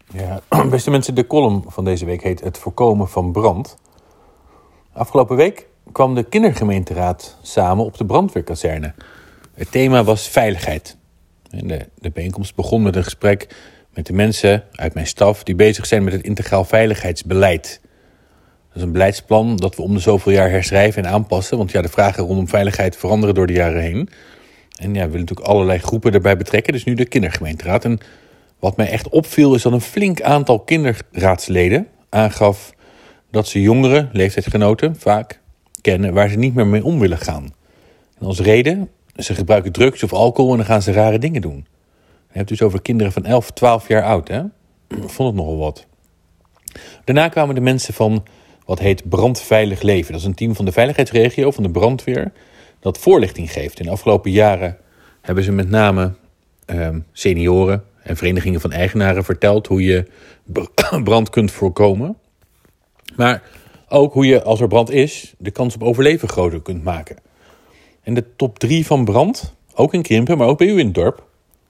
Ja, beste mensen, de column van deze week heet Het voorkomen van brand. Afgelopen week kwam de kindergemeenteraad samen op de brandweerkazerne. Het thema was veiligheid. En de bijeenkomst begon met een gesprek met de mensen uit mijn staf die bezig zijn met het integraal veiligheidsbeleid. Dat is een beleidsplan dat we om de zoveel jaar herschrijven en aanpassen. Want ja, de vragen rondom veiligheid veranderen door de jaren heen. En ja, we willen natuurlijk allerlei groepen erbij betrekken. Dus nu de kindergemeenteraad. En wat mij echt opviel is dat een flink aantal kinderraadsleden aangaf dat ze jongeren, leeftijdsgenoten, vaak kennen waar ze niet meer mee om willen gaan. En als reden, ze gebruiken drugs of alcohol en dan gaan ze rare dingen doen. Je hebt dus over kinderen van 11, 12 jaar oud, hè? Ik vond het nogal wat. Daarna kwamen de mensen van wat heet Brandveilig Leven. Dat is een team van de veiligheidsregio, van de brandweer, dat voorlichting geeft. In de afgelopen jaren hebben ze met name senioren en verenigingen van eigenaren verteld hoe je brand kunt voorkomen. Maar ook hoe je, als er brand is, de kans op overleven groter kunt maken. En de top 3 van brand, ook in Krimpen, maar ook bij u in het dorp.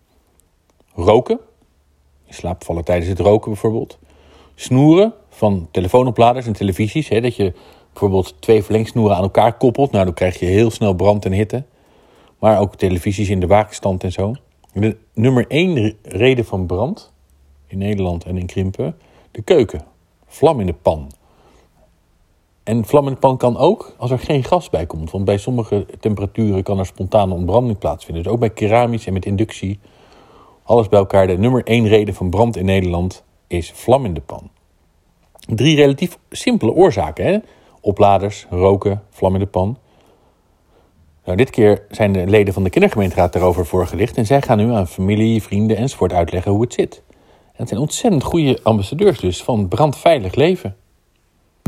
Roken, in slaap vallen tijdens het roken bijvoorbeeld. Snoeren van telefoonopladers en televisies. Hè, dat je bijvoorbeeld 2 verlengsnoeren aan elkaar koppelt. Nou, dan krijg je heel snel brand en hitte. Maar ook televisies in de waakstand en zo. De nummer 1 reden van brand in Nederland en in Krimpen, de keuken. Vlam in de pan. En vlam in de pan kan ook als er geen gas bij komt. Want bij sommige temperaturen kan er spontane ontbranding plaatsvinden. Dus ook bij keramisch en met inductie. Alles bij elkaar. De nummer 1 reden van brand in Nederland is vlam in de pan. 3 relatief simpele oorzaken. Hè? Opladers, roken, vlam in de pan. Nou, dit keer zijn de leden van de kindergemeenteraad daarover voorgelicht. En zij gaan nu aan familie, vrienden enzovoort uitleggen hoe het zit. En het zijn ontzettend goede ambassadeurs dus van brandveilig leven.